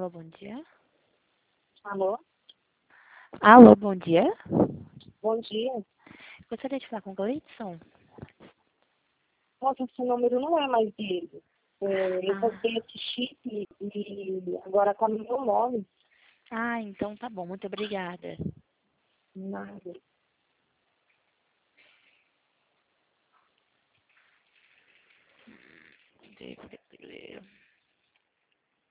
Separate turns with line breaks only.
Alô, bom dia.
Alô?
Alô, bom dia.
Bom dia.
Gostaria de falar com o Gleidson.
Nossa, esse número não é mais dele. Eu
Ah,
passei esse chip e agora tá no meu nome.
então tá bom. Muito obrigada.
Nada.
Deixa eu ler.